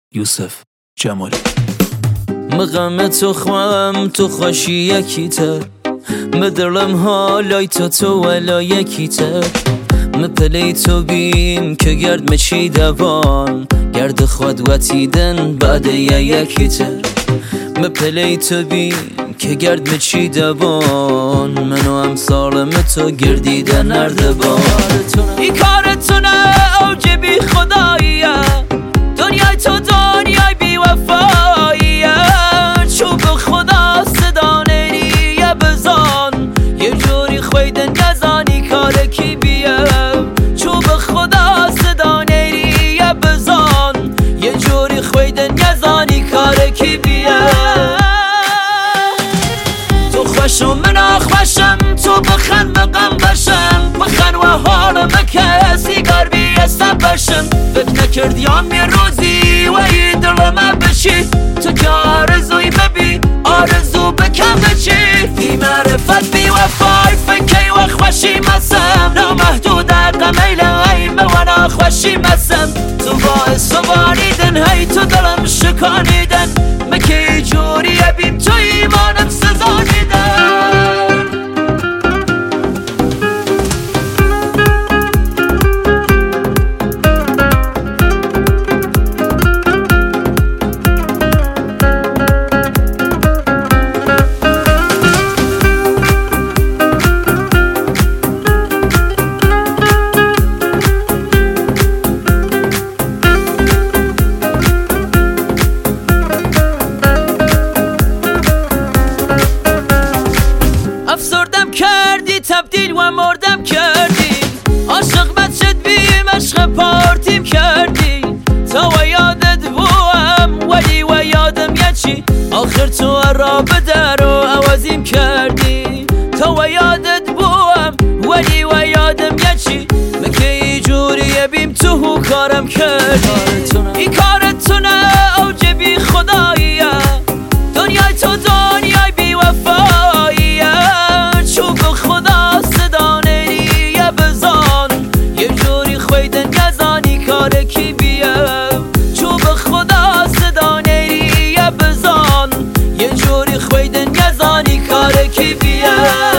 یوسف جمالی. مقام تو خوام تو خوشی یکی تر مدرم حالای تو ولا یکی تر مپلی تو بیم که گرد مچی دوان گرد خود وطیدن بعد یکی تر مپلی تو بیم که گرد مچی دوان منو هم سالم تو گردیدن اردبان این کارتونه اوج بی خداییه دنیای تو دنیای بی وفاییه چوب خدا صدا نیریه بزان یه جوری خویدن نزانی کار کی بیه چوب خدا صدا نیریه بزان یه جوری خویدن نزانی کار کی بیه تو خوشم من خوشم تو بخن بقم بشم بخن و حالم کسی گربی استم بشم فکر نکردیم یه روزی و یه دلم بشی تو که آرزوی ببی آرزو بکم بچی بی معرفت بی وفای فکری و خوشی مسم نامحدود قمیل غیمه و ناخوشی مسم تو باعث و باریدن هی تو دلم شکانیدن مکی جوریه بیم تو ایمانم سزانیدن افسردم کردی تبدیل و مردم کردی عاشق بد شد بیم عشق پارتیم کردی تا و یادت بوم ولی و یادم یچی آخر تو را به در و عوضیم کردی تا و یادت بوم ولی و یادم یچی مکی جوریه بیم تو کارم کردی این کارتونه اوج بی خداییه دنیای تو دنیای بی وفاییه چوب خدا صدا نیریه بزان یه جوری خویدن نزانی کار کی بیه چوب خدا صدا نیریه بزان یه جوری خویدن نزانی کار کی بیه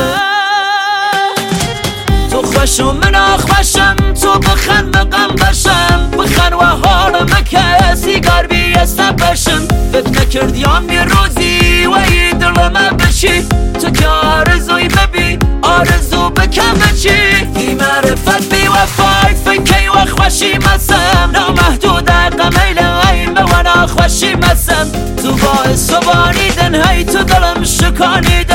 تو خوشم من خوشم تو بخن بقم بشم بخن و حالم کسی گربی استم بشم فکر نکردیم یه روزی و یه دلم بشی تو که آرزوی ببی آرزو بکم بچی بی معرفت بی وفای فکری و خوشی مسم نامحدود قمیل غیمه و ناخوشی مسم تو باعث و باریدن هی تو دلم شکانیدن